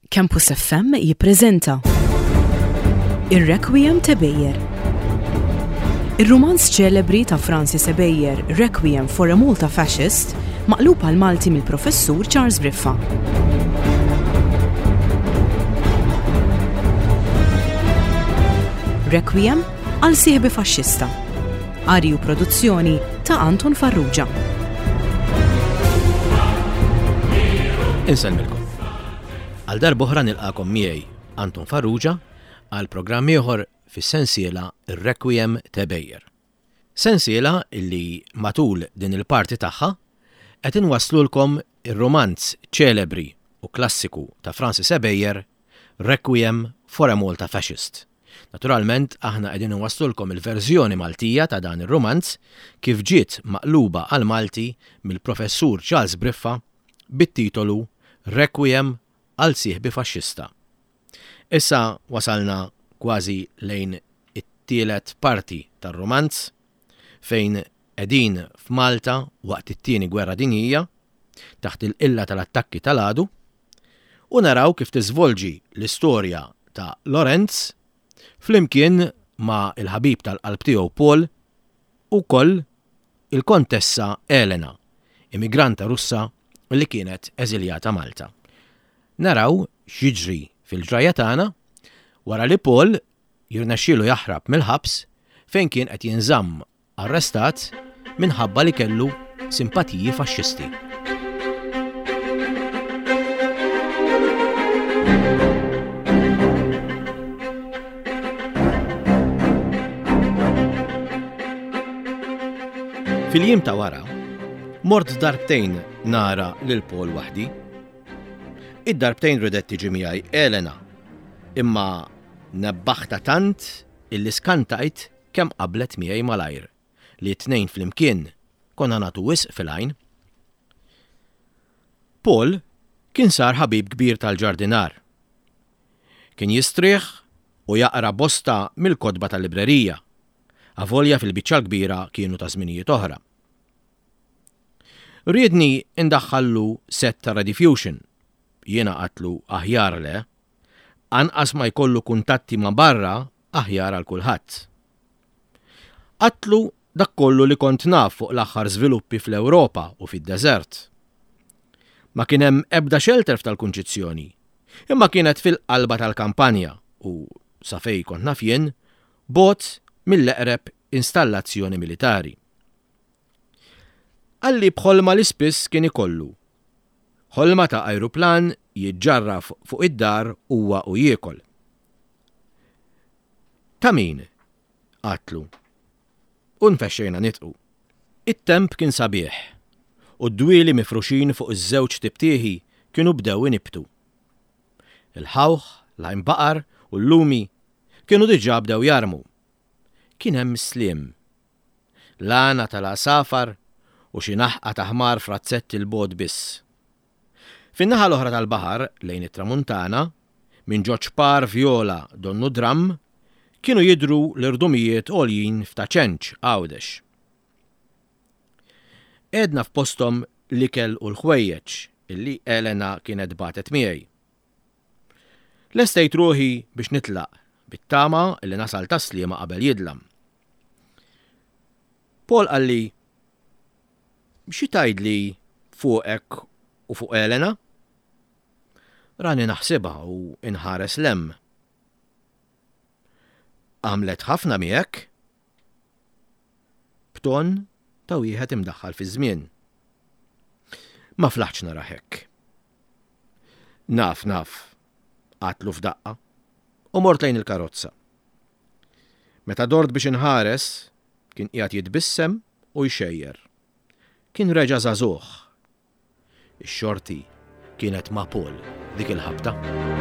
Campus FM jippreżenta Ir-Requiem ta' Bejjer. Ir-romanz ċelebri ta' Francis Bejjer, Requiem for a Malta Fascist, maqlub għal Malti mill-professur Charles Briffa. Requiem għal sieħbi faxxista. Arju produzzjoni ta' Anton Farrugia. Inselmilkom. Għal darba oħra nilqakom miegħi Anton Farrugia għal programm ieħor fis-sensiela Ir-Requiem ta' Bejjer. Sensiela illi matul din il-parti tagħha qed inwasslulkom ir-romanz ċelebri u klassiku ta' Francis Bejjer, Requiem for a Malta Fascist. Naturalment aħna qegħdin inwasslulkom il-verżjoni Maltija ta' dan ir-romanz kif ġiet maqluba għal Malti mill-professur Charles Briffa bit-titolu Requiem għal sieħbi faxxista. Issa wasalna kważi lejn it-tielet parti tar-romanz fejn qegħdin f'Malta waqt it-tieni gwerra dinjija taħt il-qilla tal-attakki tal-għadu u naraw kif tiżvolġi l-istorja ta' Lorenz flimkien ma' il-ħabib tal-qalb tiegħu Paul u koll il-kontessa Elena, immigranta Russa li kienet eżiljata Malta. Naraw x'jiġri fil-ġrajja tagħna wara li Paul jirnexxielu jaħrab mill-ħabs fejn kien qed jinżamm arrestat minħabba li kellu simpatiji faxxisti. Fil-jiem ta' wara, mort darbtejn nara lil Paul waħdi. Id-darbtejn ridet tiġi miegħi Elena, imma nebbaħta tant illi skantajt kemm qablet miegħi malajr li t-tnejn flimkien konna nagħtu wisq fil-għajn. Paul kien sar ħabib kbir tal-ġardinar. Kien jistrieħ u jaqra bosta mill-kodba tal-librerija, avolja fil-biċċa l-kbira kienu ta' żminijiet oħra. Riedni indaħħallu set ta' Rediffusion, jiena qatlu aħjar le, anqas ma jkollu kuntatti ma' barra aħjar għal kulħadd. Qatlu dak kollu li kont naf fuq l-aħħar żviluppi fl-Ewropa u fid-deżert. Ma kien hemm ebda shelter tal-kunċizzjoni, imma kienet fil-qalba tal-kampanja u sa fejn kont naf jien bot mill-eqreb installazzjoni militari. Għalli bħolma li spiss kien ikollu. Ħolma ta' ajruplan jiġġarraf fuq id-dar huwa u jiekol. Ta' min? Qatlu. U nfexxejna nitqu. It-temp kien sabiħ u d-dwieli mifruxin fuq iż-żewġ tibtieħi kienu bdew inibtu. Il-ħawħ, l-għajnbaqar u l-lumi kienu diġà bdew jarmu. Kien hemm sliem. Lana tal-asafar u xi naħqa ta' ħmar frazzetti l-bod biss. Fin-naħa l-oħra tal-baħar lejn it-tramuntana, minn ġoġ par vjola donnu dram, kienu jidru l-irdumijiet għoljin f'taċenċ għawdex. Edna f'postom l-ikel u l-ħwejjeġ illi Elena kienet batet miegħi. Lestejt ruħi biex nitlaq bit-tama illi nasal tasliema qabel jidlam. Paul qalli, xi tgħidli fuqek u fuq Elena? Rani naħsibha u inħares lemm. Għamlet ħafna miegħek? B'ton ta' wieħed imdaħħal fi żmien. Ma flaħtx nara hekk. Naf, qatlu f'daqqa u mort lejn il-karozza. Meta dort biex inħares, kien qiegħed jitbissem u jxejjer. Kien reġa' żagħżugħ. Ix-xorti kienet ma' Paul dik il-ħabta.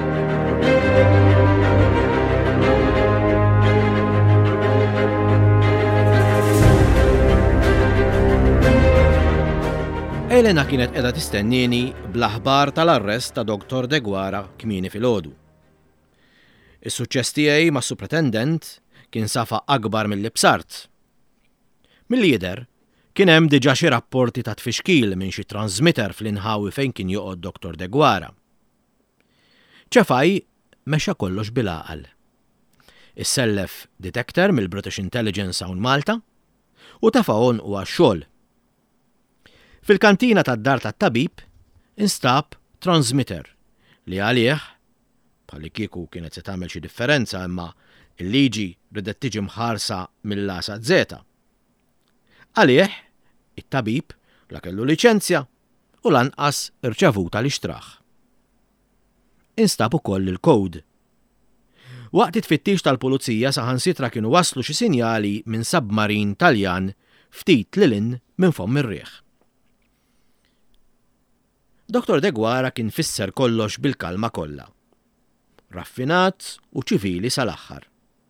Elena kienet qiegħda tistennini bl-aħbar tal-arrest ta' Dr. Degwara kmieni filgħodu. Is-suċċess tiegħi mas-supretendent kien safa akbar milli bsart. Milli jidher kien hemm diġà xi rapporti ta' tfixkil minn xi transmitter fl-inħawi fejn kien joqgħod Dr. Degwara. ċefaj mexa kollox bil-għaqal. Is-sellef detector mill-British Intelligence hawn Malta u tafa'on u għax-xogħol. Fil-kantina tad-dar tat-tabib instab transmitter li għalih bħalli kieku kienet se tagħmel xi differenza imma il-liġi ridet tiġi mħarsa mill-lasa żeta. Għalih it-tabib la kellu liċenzja u lanqas irċevuta li xtraħ. Instab ukoll il-kod. Waqt it-tfittix tal-pulizija saħansitra kienu waslu xi sinjali minn submarin Taljan ftit lilin minn fomm ir-rieħ. Dr. Degwara kien fisser kollox bil-kalma kollha. Raffinat u ċivili sal-aħħar.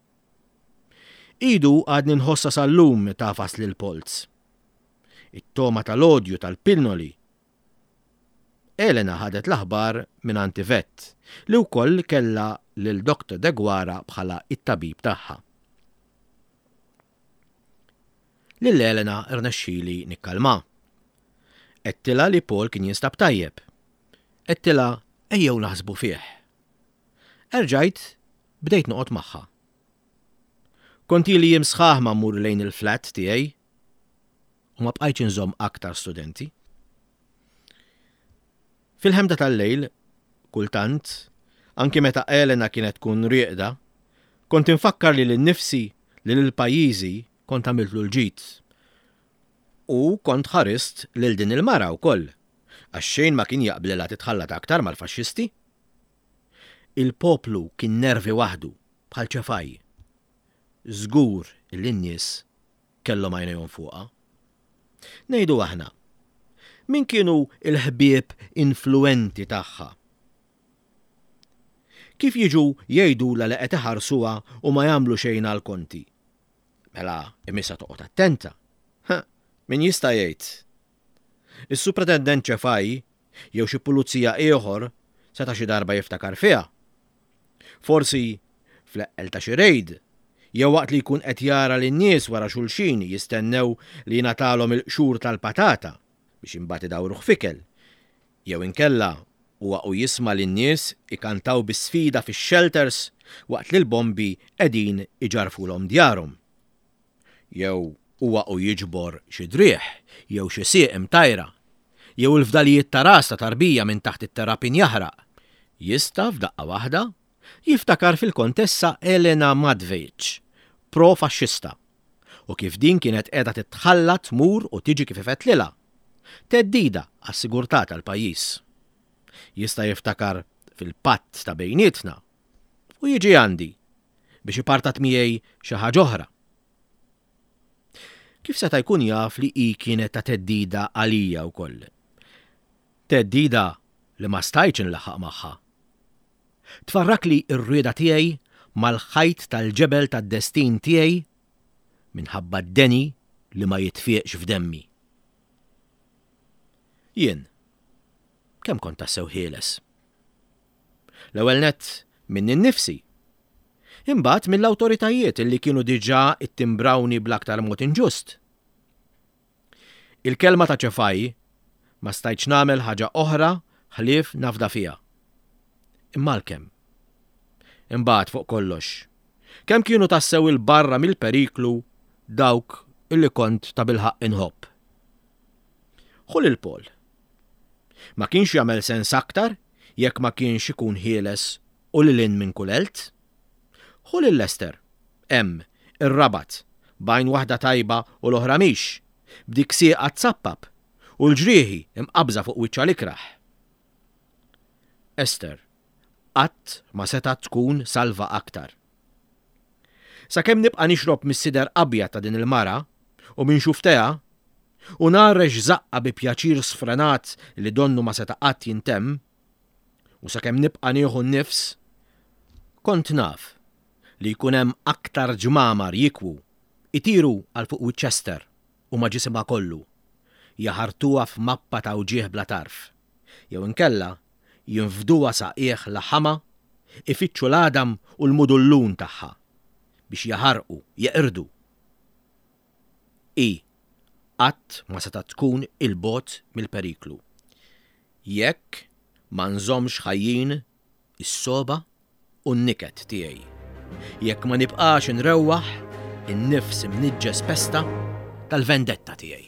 Idu għadni nħossa sal-lum tafas lil polz. It-toma tal-odju tal-pilnoli. Elena ħadet l-aħbar minn Antivet li wkoll kella lil Dr. Degwara bħala it-tabib tagħha. Lil Elena irnexxieli nikkalma. Ettila li Paul kien jinstab tajjeb. Ettila ejjew naħsbu fih. Erġajt bdejt noqgħod magħha. Konti li jimsħaħ ma mmur lejn il-flat tiegħi u ma bqajtx inżomm aktar studenti. Fil-ħemda tal-lejl, kultant, anki meta Elena kienet tkun rieqda, kont infakkar li l-nifsi li l-pajjiżi kont għamiltlu l-ġid. U kont ħarist lil din il-mara wkoll, għax xejn ma kien jaqblilha titħallat aktar mal-faxxisti. Il-poplu kien nervi waħdu bħal ċefaj. Żgur il-nies kellhom għajnejhom fuqha. Ngħidu aħna, min kienu il-ħbieb influenti tagħha? Kif jiġu jgħidula li qed iħarsuha u ma jagħmlu xejn għall-konti? Mela imissa toqgħod attenta. Min jista' jgħid? Is-supretendent ċefaj jew xi pulizija ieħor seta' xi darba jiftakar fiha. Forsi fl-eqqel ta' xi rejd, jew waqt li jkun qed jara lin-nies wara xulxin jistennew li jingħatalhom il-qxur tal-patata biex imbagħad idawruh fikel. Jew inkella huwa u jisma' lin-nies ikantaw bis-sfida fix-shelters waqt li l-bombi qegħdin iġarfulhom djarhom. Jew huwa u jiġbor xi drieħ jew xi sieq imtajra, jew il-fdalijiet ta' ras ta' tarbija minn taħt it-terapin jaħraq. Jista' f'daqqa waħda jiftakar fil-kontessa Elena Madvejc, pro-faxxista, u kif din kienet qiegħda titħalla tmur u tiġi kif ifettlilha, teddida għas-sigurtà tal-pajjiż. Jista' jiftakar fil-patt ta' bejnietna u jiġi għandi biex ipartat miegħi xi ħaġa oħra. Kif seta' jkun jaf li hi kienet ta' teddida għalija wkoll. Teddida li ma stajtx inlaħħaq magħha. Tfarrak li r-rieda tiegħi mal-ħajt tal-ġebel tad-destin tiegħi minħabba d-deni li ma jitfieqx f'demmi. Jien, kemm kont tassew ħieles? L-ewwel nett minn innifsi. Imbagħad mill-awtoritajiet illi kienu diġà ittimbrawni bl-aktar mod inġust. Il-kelma ta' ċefaj ma stajtx nagħmel ħaġa oħra ħlief nafda fiha. Imma l-kemm. Imbagħad fuq kollox, kemm kienu tassew il-barra mill-periklu dawk illi kont ta' bilħaq inħobb. Ħul il-Paul. Ma kienx jagħmel sens aktar jekk ma kienx ikun ħieles u lilin minn kulelt? Ħul il-Lester, hemm ir-Rabat, bajn waħda tajba u l-oħra mhix, b'dik sieqa tsappab u l-ġrieħi imqabża fuq wiċċa l-ikraħ. Esther, qatt ma seta' tkun salva aktar. Sakemm nibqa' nixrob mis-sider abjad ta' din il-mara u minn xuftejha u narrex żaqqa bi pjaċir sfrenat li donnu ma seta' qatt jintemm, u sakemm nibqa' nieħu nnifs, kont naf li jkun hemm aktar ġmamar jikwu, itiru għal fuq Winchester u ma ġisimha kollu, jaħartuha f'mappa ta' wġieħ bla tarf, jew inkella jinfduha saqieħ laħama, ifittxu l-adam u l-mudullun tagħha biex jaħarqu, jeqirdu. Qatt ma seta' tkun il-bot mill-periklu. Jekk ma nżommx ħajjin is-soba u n-niket tiegħi. Jekk ma nibqax inrewwaħ in-nifs imniġġes pesta tal-vendetta tiegħi.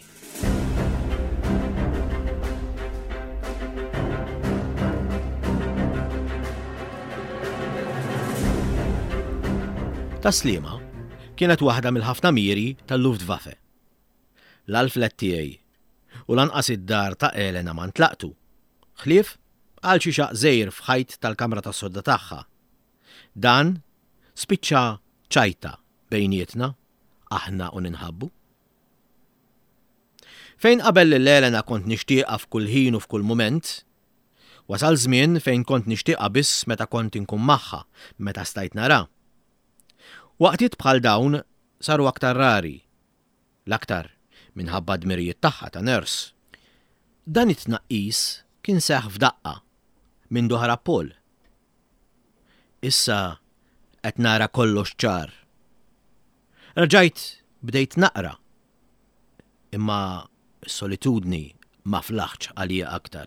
Taslima kienet waħda mill-ħafna miri tal-Luftwaffe. L-alflet tiegħi u lanqas id-dar ta' Elena ma ntlaqtu. Ħlief għal xi xaq żgħir f'ħajt tal-kamra tas-sodda tagħha. Dan spiċċa ċajta bejnietna aħna u ninħabbu. Fejn qabel lil Elena kont nixtieqha f'kull ħin u f'kull mument, wasal żmien fejn kont nixtieqha biss meta kont inkun magħha, meta stajt nara. Waqtiet bħal dawn saru aktar rari, l-aktar minħabba dmirijiet tagħha ta' nurse. Dan it-tnaqqis kien seħħ f'daqqa minn ħara Paul. Issa qed nara kollox ċar. Rġajt bdejt naqra, imma s-solitudni ma flaħx għalija aktar.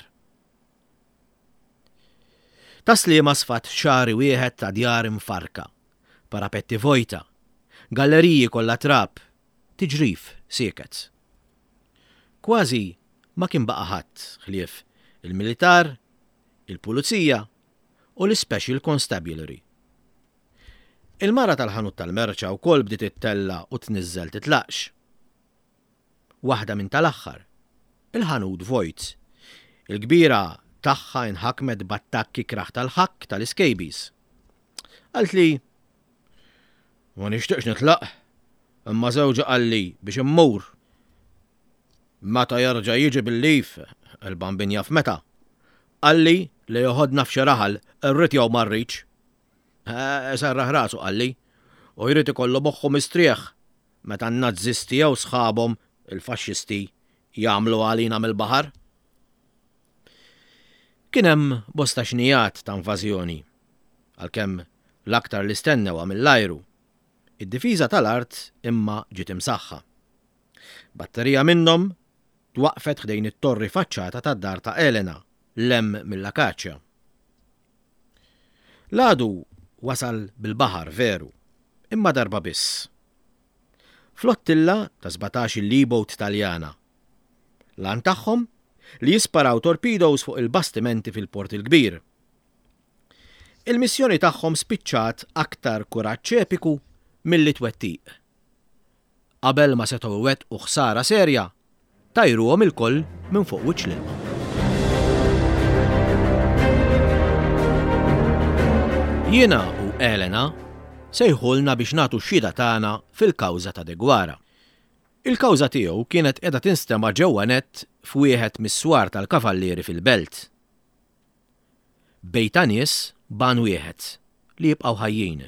Taslima sfat xari wieħed ta' djar mfarka, parapetti vojta, galleriji kollha trab, tiġrif siekets. Kważi ma kien baqa' ħadd ħlief il-militar, il-pulizija u l-Special Constabulary. Il-mara tal-ħanut tal-merċa wkoll bdiet tittella u tniżżel titlaqx. Waħda minn tal-aħħar, il-ħanut vojt, il-kbira tagħha inħakmet b'attakki kraħ tal-ħakk tal-iskejbies. Qalt li ma nixtieqx nitlaq, imma żewġa qalli biex immur. Meta jerġa' jiġi bil-lif, il-bambin jaf meta. Qalli li joħodna f'xi raħal irrid jew ma rridx. Serraħ rasu qalli, u jrid ikollu moħħu mistrieħ meta n-Nazzisti jew sħabhom il-Faxxisti jagħmlu għalina mill-baħar. Kien hemm bosta xnijat ta' invażjoni, għalkemm l-aktar li stennewha mill-ajru. Id-difiża tal-art imma ġiet imsaħħa. Batterija minnhom twaqfet ħdejn it-torri faċċata tad-dar ta' Elena, lem mill-Akaċja. L-għadu wasal bil-baħar veru, imma darba biss. Flottilla ta' 17 il-L-boat Taljana. Lan tagħhom li jisparaw torpedoes fuq il-bastimenti fil-port il-kbir. Il-missjoni tagħhom spiċċat aktar kuraġġ epiku milli twettiq. Qabel ma setgħu wettqu ħsara serja, tajruhom il-koll minn fuq wiċċ l-ilma. Jiena u Elena sejħulna biex nagħtu x-xhieda tagħna fil-kawża ta' De Guara. Il-kawża tiegħu kienet qiegħda tinstema' ġewwa nett f'wieħed mis-swar tal-kavallieri fil-belt. Bejta nies ban wieħed li jibqgħu ħajjin.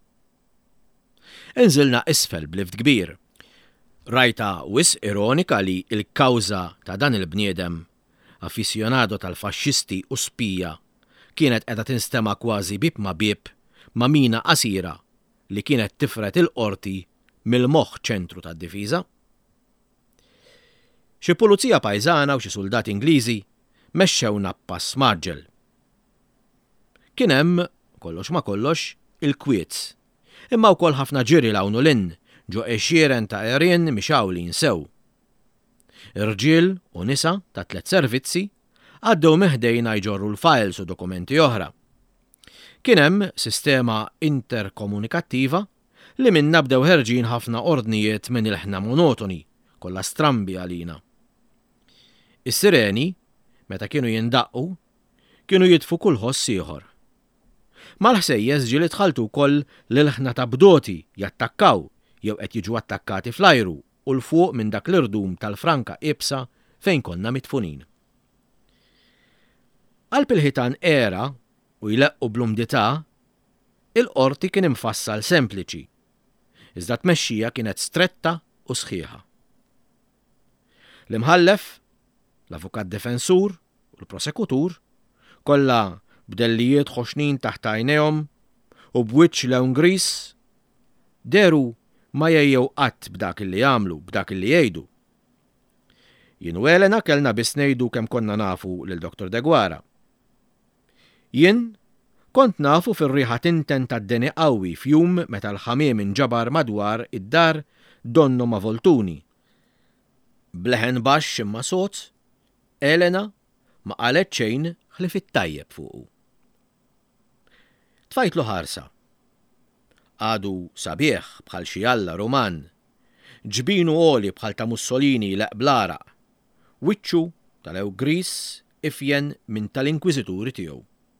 Inżilna isfel blift kbir. Rajta wis ironika li l-kawża ta' dan il-bniedem, affissjonado tal-faxxisti u spija, kienet qiegħda tinstema' kważi bib ma' bib ma' mina qasira li kienet tifret il-qorti mill-moħħ ċentru tad-difiża. Xi pulizija pajżana u xi soldati Ingliżi mexxewna pass maġġel. Kien hemm kollox ma kollox il-kwiet, imma wkoll ħafna ġiri lawnu lin ġo għexieren ta' erien mixaw li jinsew. Irġiel u nisa ta' 3 servizzi għaddew meħdejna jġorru l-files u dokumenti oħra. Kien hemm sistema interkomunikattiva li minna bdew ħerġin ħafna ordnijiet minn il-ħna monotoni, kollha strambi għalina. Is-sireni, meta kienu jindaqqu, kienu jitfu kull ħoss ieħor. Mal-ħsejjeż ġieli tħaltu wkoll l-ħna ta' bdoti jattakkaw jew qed jiġu attakkati fl-ajru u l-fuq minn dak l-irdum tal-Franka Ibsa fejn konna mitfunin. Qalb il-ħitan era u jleqqu bl-umdità, il-qorti kien imfassal sempliċi, iżda tmexxija kienet stretta u sħiħa. L-imħallef, l-avukat defensur u l-prosekutur kollha b'dellijiet ħoxnin taħt għajnejhom u b'wiċċ lewn gris deru ma jgħejjew qatt b'dak li jagħmlu, b'dak li jgħidu. Jien u Elena kellna biss ngħidu kemm konna nafu lil Dr. De Guara. Jien Kont nafu fir-riħa tinten tad-deni qawwi f'jum meta l-ħamiem inġabar madwar id-dar donnu ma' voltuni. Bleħen baxx imma sod, Elena ma qalet xejn ħlif it-tajjeb fuqu. Tfajtlu ħarsa. Għadu sabiħ bħal xi alla Roman, ġbinu għoli bħal ta' Mussolini leq bl-araq, wiċċu tal-ew gris ifjen minn tal-inkwiżituri tiegħu.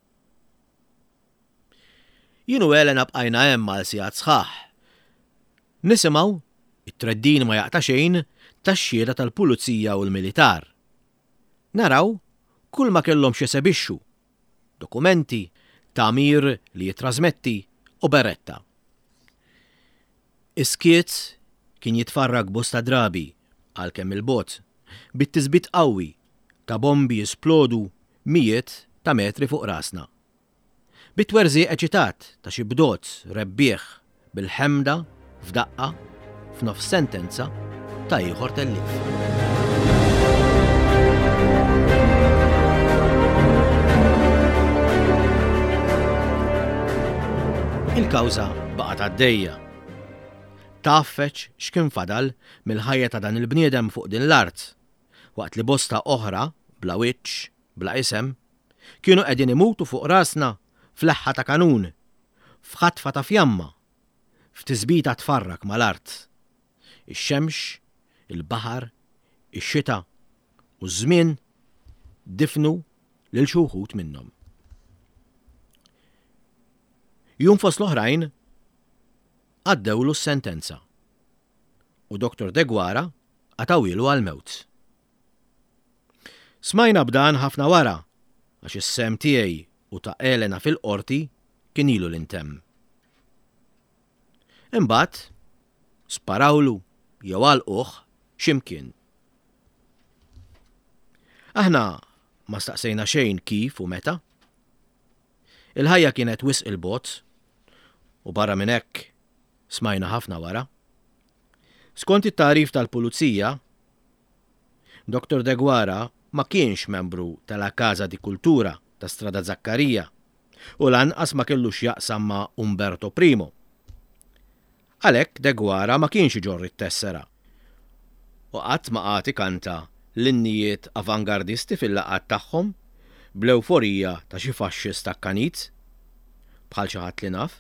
Jienu Elena bqajna hemm għal sigħat sħaħ. Nisimgħu it-treddin ma jaqta' xejn tax-xhieda tal-pulizija u l-militar. Naraw kull ma kellhom xesebixxu, dokumenti, tagħmir li jitrasmetti u beretta. Iskiet kien jitfarrag bosta drabi għalkemm il-bot bit-tiżbit qawwi ta' bombi jisplodu mijiet ta' metri fuq rasna. Bit-twerżi eċitat ta' xi bdot rebbieħ bil-ħemda f'daqqa f'nofs sentenza ta' ieħor tellif. Il-kawża baqgħet għaddejja. Taffeċ x'kien fadal mill-ħajja ta' dan il-bniedem fuq din l-art, waqt li bosta oħra, bla wiċċ, bla isem, kienu qegħdin imutu fuq rasna fl-eħħa ta' kanun, f'ħatfa ta' fjamma, f'tiżbita tfarrak mal-art. Ix-xemx, il-baħar, ix-xita u ż-żmien difnu lil xi wħud minnhom. Jum fost l-oħrajn għaddewlu s-sentenza u Dr. Degwara għatawilu għal-mewt. Smajna b'dan ħafna wara għax is-sem tiegħi u ta' Elena fil-qorti kien ilu l-intemm. Imbagħad sparawlu jew għalquh x'imkien. Aħna ma staqsejna xejn kif u meta. Il-ħajja kienet wisq il-bot u barra minn hekk smajna ħafna wara. Skont it-tarif tal-pulizija, Dr. Degwara ma kienx membru tal-Casa di Kultura ta' Strada Zaccarija u lanqas ma kellux jaqsam ma' Umberto Primo. Għalhekk Degwara ma kienx iġorri t-tessera u qatt ma qati kanta l-innijiet avangardisti fil-laqgħat tagħhom bl-euforija ta' xi faxxist akkanit bħal xi ħadd li naf.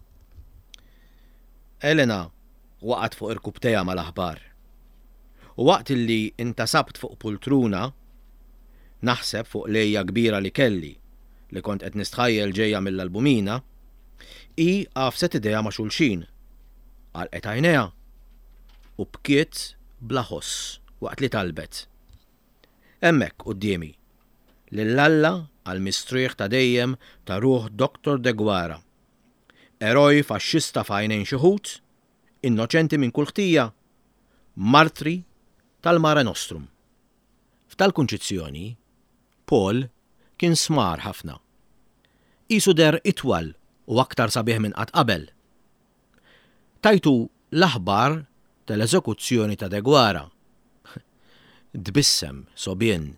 Elena waqgħet fuq irkubtejha mal-aħbar. U waqt illi intasabt fuq pultruna, naħseb fuq lejja kbira li kelli li kont qed nistħajjel ġejja mill-albumina, hi għafset idejha ma' xulxin, għalqet għajnejha u bkiet bla ħoss waqt li talbet. Hemmhekk qudiemi lill-Alla għall-mistrieħ ta' dejjem ta' ruħ Dr. Degwara. Eroj faxxista f'għajnejn xi ħud, innoċenti minn kull ħtija, martri tal-Mare Nostrum. F'tal-kunċizzjoni, Paul kien smar ħafna. Qisu der itwal u aktar sabiħ minn qatt qabel. Tajtu l-aħbar tal-eżekuzzjoni ta' Degwara. Dbissem sobien.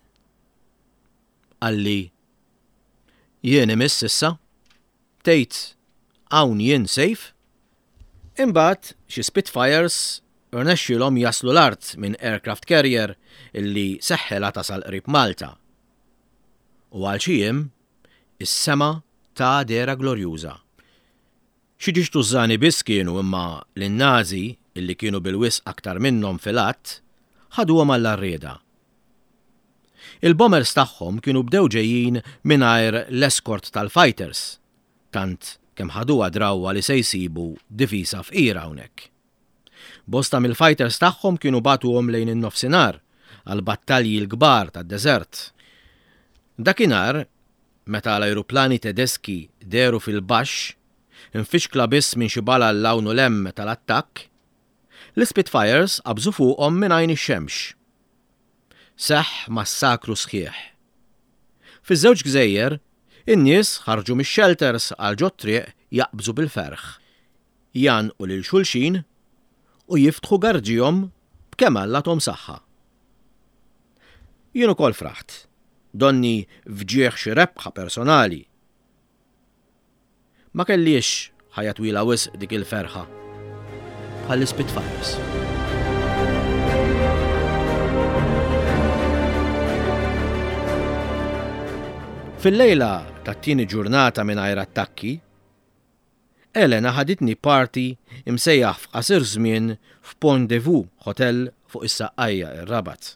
Għalli, jien imiss issa, tgħid hawn jien sejf, imbagħad xi Spitfires irnexxielhom jaslu l-art minn aircraft carrier illi seħħela tasal qrib Malta. U għal xi jiem is-sema ta' dera glorjuża. Xi ġiġtu żani biss kienu imma lin-Nażi illi kienu bil-wisq aktar minnhom fil-att ħaduhom għall-arrieda. Il-bombers tagħhom kienu bdew ġejjin mingħajr l-eskort tal-fighters, tant kemm ħaduha drawwa li se jsibu difisa f'qira hawnhekk. Bosta mill-fighters tagħhom kienu batuhom lejn in-nofsinhar għal battalji l-kbar tad-deżert. Dakinhar, meta l-ajruplani Tedeski deru fil-baxx, infixkla biss minn xi bala l-lawnu lemm tal-attakk, l-Spitfires qabżu fuqhom minn għajn ix-xemx. Seħħ massakru sħiħ. Fiż-żewġ gżejjer, in-nies ħarġu mix-shelters għal ġot-triq jaqbżu bil-ferħ, janqu lil xulxin u jiftħu garġihom b'kemm Allathom saħħa. Jien ukoll fraħt, donni fġieħ xi rebħa personali. ma kellix ħajja twila wisq dik il-ferħa bħall-Spitfires. Fil-lejla tat-tieni ġurnata mingħajr attakki, Elena ħaditni parti imsejjaħ f'qasir żmien f'Pont-de-Vaux Hotel fuq is-Saqqajja ir-Rabat.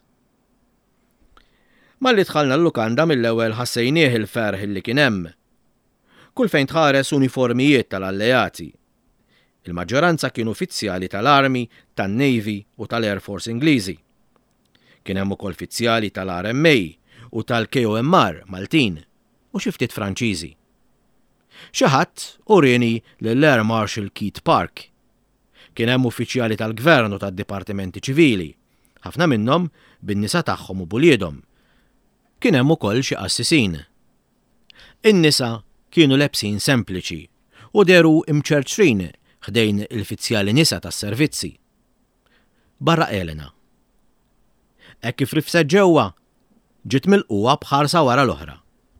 Malli dħalna l-lukanda mill-ewwel ħassejnieh il-ferħ li kien hemm. Kull fejn tħares uniformijiet tal-alleati. Il-maġġoranza kienu uffiċjali tal-Army, tan-Navy u tal-Air Force Ingliżi. Kien hemm ukoll uffiċjali tal-RMA u tal-KOMR Maltin u xi ftit Franċiżi. Xi ħadd urini lill-Air Marshal Keith Park. Kien hemm uffiċjali tal-Gvern u tad-Dipartimenti Ċivili, ħafna minnhom bin-nisa tagħhom u buliedhom. Kien hemm ukoll xi qassisin. In-nisa kienu lebsin sempliċi u deru imċerċrin ħdejn il-uffiċjali nisa tas-servizzi. Barra Elena. Hekk kif rifset ġewwa, ġiet milquha bħarsa wara l-oħra.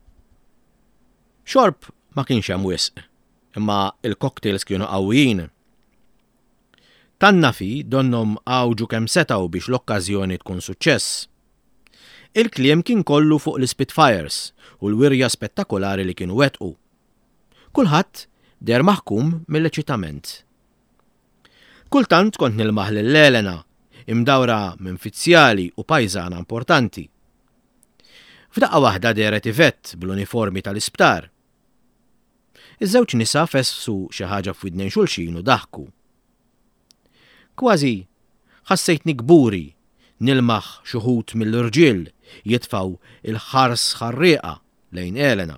Xorb ma kienx hemm wisq, imma il-cocktails kienu qawwijin. Tan-nafi donhom għawġu kemm setgħu biex l-okkażjoni tkun suċċess. Il-kliem kien kollu fuq l-Spitfires u l-wirja spettakolari li kienu wettqu. Kulħadd der maħkum mill-eċitament. Kultant kont nilmaħ lil Elena, imdawra minn uffiċjali u pajżana importanti. F'daqqa waħda deret Ivett bl-uniformi tal-isptar. Iż-żewġ nisa fessu xi ħaġa f'widnejn xulxin u daħku. Kważi ħassejtni kburi nilmaħ xi wħud mill-irġiel jitfgħu il-ħars ħarrieqa lejn Elena.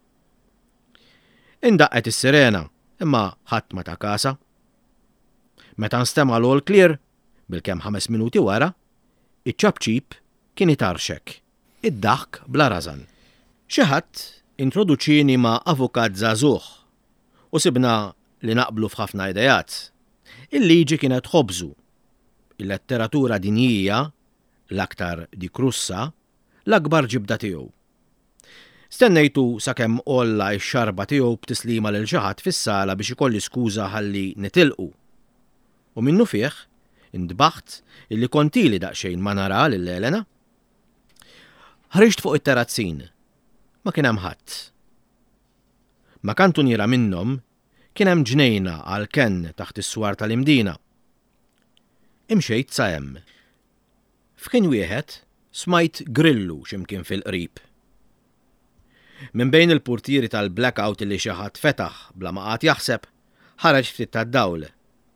Indaqqet is-sirena, imma ħadd ma ta' kasa. Meta nstema' l-all clear, bilkemm 5 minuti wara, iċ-ċabċib kien itarxek, id-daħk bla rażan. Xi ħadd introduċini ma' avukat żagħżugħ u sibna li naqblu f'ħafna idejat. Il-liġi kienet ħobżu, il-letteratura dinjija, l-aktar dik Russa, l-akbar ġibda tiegħu. Stennejtu sakemm olla x-xarba tiegħu b'tislima lil xi ħadd fis-sala biex ikolli skuża ħalli nitilqu. U minnu fih indbaħt illi kontili daqsxejn ma nara lil Elena. Ħriġt fuq it-terrazzin, ma kien hemm ħadd. Ma kantuniera minnhom kien hemm ġnejna għal kenn taħt is-swar tal-imdina. Imxejt sa hemm. F'kien wieħed smajt grillu x'imkien fil-qrib. Minn bejn il-purtieri tal-blackout li xi ħadd fetaħ bla ma qatt jaħseb, ħareġ ftit tad-dawl.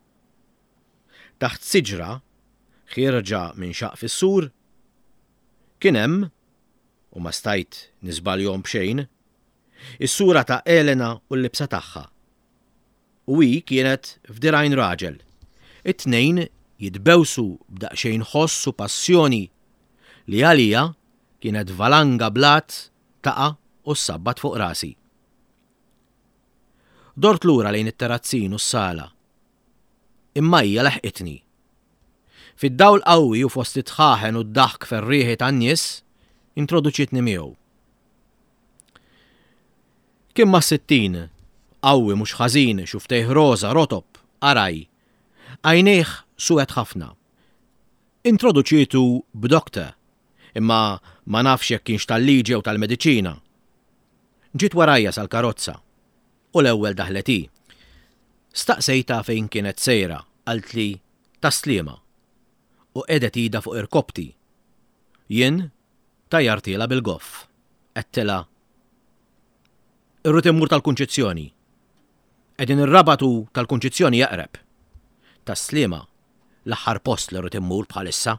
Taħt siġra, ħierġa minn xaq fis-sur, kien hemm, u ma stajt niżbaljhom b'xejn, is-sura ta' Elena u l-libsa tagħha. U hi kienet f'dirajn raġel. It-tnejn jitbewsu b'daqsxejn ħoss u passjoni li għalija kienet valanga blat taqa' u s-sabbat fuq rasi. Dort lura lejn it-terrazzin u s-sala. Imma hija leħqitni. Fid-dawl qawwi u fost it-tħaħen u d-daħk ferrieħi tan-nies introduċitni miegħu. Kien ma' 60, qawwi mhux ħażin, xuftejh roża, rotob, araj. Għajnejh suwed ħafna. Introduċitu b'doktor, imma ma nafx jekk kienx tal-liġi u tal-mediċina. Ġiet warajja sal-karozza u l-ewwel daħlet hi. Staqsejta fejn kienet sejra, qalt li taslima u qiegħdet ida fuq irkopti. Jien tajjartilha bil-goff. Qedtilha irrid immur tal-kunċizzjoni. Qegħdin ir-rabatu tal-kunċizzjoni jaqreb. Taslima l-aħħar post li rrid immur bħalissa.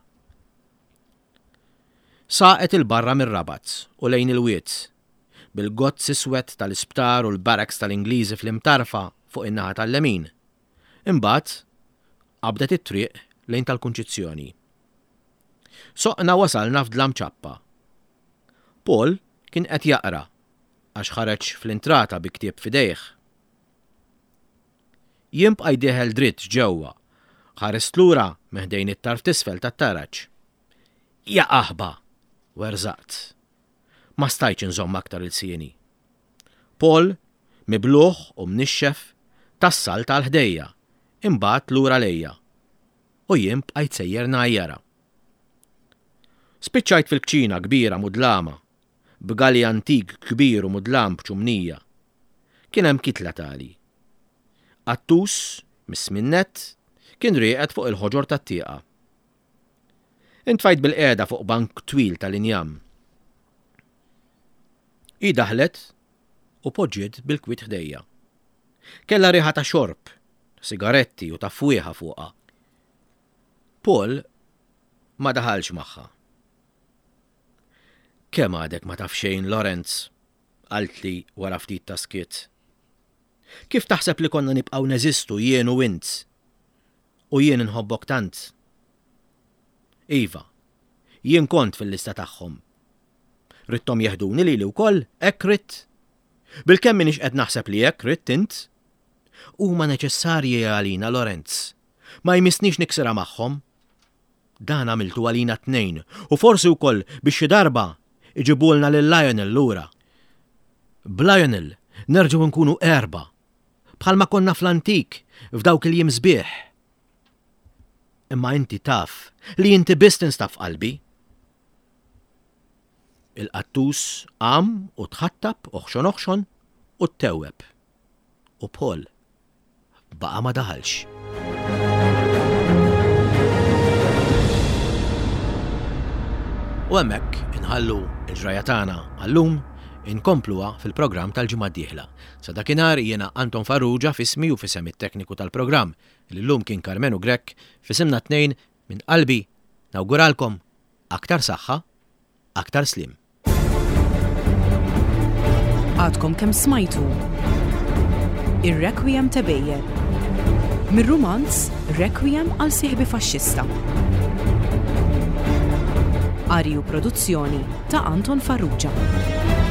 Saqet il-barra mir-Rabat u lejn il-wied bil-gozz iswed tal-isptar u l-barracks tal-Ingliżi fl-imtarfa fuq in-naħa tal-lemin. Imbagħad qabdet it-triq lejn tal-kunċizzjoni. Soqna wasalna f'dlam ċappa. Paul kien qed jaqra għax ħareġ fl-intrata bi ktieb f'idejh. Jien bqajdeħel dritt ġewwa, ħarest lura meħdejn it-tarf t'isfel tat-taraġġ. Ja aħba, werzaqt. Ma stajtx inżomm aktar il-sieni. Paul mibluħ u mnixxef tas-salt tal-ħdejja, imbagħad lura lejja. U jien bqajt sejjer ngħajjara. Spiċċajt fil-kċina kbira mudlama, b'galli antik kbir u mudlam b'ċumnija. Kien hemm kitla tali. Attus, mis-minnet, kien rieqed fuq il-ħoġor tat-tieqa. Intfajt bil-qiegħda fuq bank twil tal-injam. Hi daħlet u poġġiet bil-kwit ħdejja. Kella riħa ta' xorb, sigaretti u ta' fwieħa fuqha. Paul ma daħalx magħha. Kemm għadek ma taf xejn, Lorenz, qaltli wara ftit ta' skiet. Kif taħseb li konna nibqgħu neżistu jien u int? U jien inħobbok tant. Iva, jien kont fil-lista tagħhom. Rittom jeħduni lili wkoll, hekk ritt. Bilkemm minix qed naħseb li hekk ritt int. Huma neċessarji għalina, Lorenz. Ma jmissniex niksira magħhom. Dan għamiltu għalina tnejn u forsi wkoll biex xi darba iġibulna lil Lionel lura. B'Lionel nerġgħu nkunu erba' bħalma konna fl-antik f'dawk il-jiem sbieħ. Imma inti taf li inti biss tinstaf qalbi. Il-qattus qam u tħattab oħxon u ttewweb. U Paul baqa' ma daħalx. U hemmhekk inħallu l-ġraja tagħna għallum inkompluha fil-programm tal-ġimgħa d-dieħla. Sa dakinhar jiena Anton Farrugia fismi u fisem it-tekniku tal-programm li llum kien Carmenu Grek fisimna tnejn minn qalbi nawguralkom aktar saħħa, aktar slim. Għadkom kemm smajtu Ir-Requiem ta' Bejjer. Mir-rumanz Requiem għal sieħbi faxxista. Arju produzzjoni ta' Anton Farrugia.